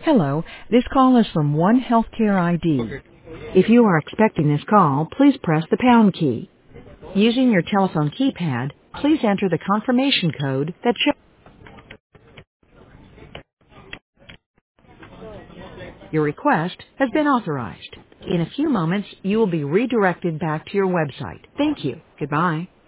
Hello, this call is from One Healthcare ID. Okay. If you are expecting this call, please press the pound key. Using your telephone keypad, please enter the confirmation code that shows your request has been authorized. In a few moments, you will be redirected back to your website. Thank you. Goodbye.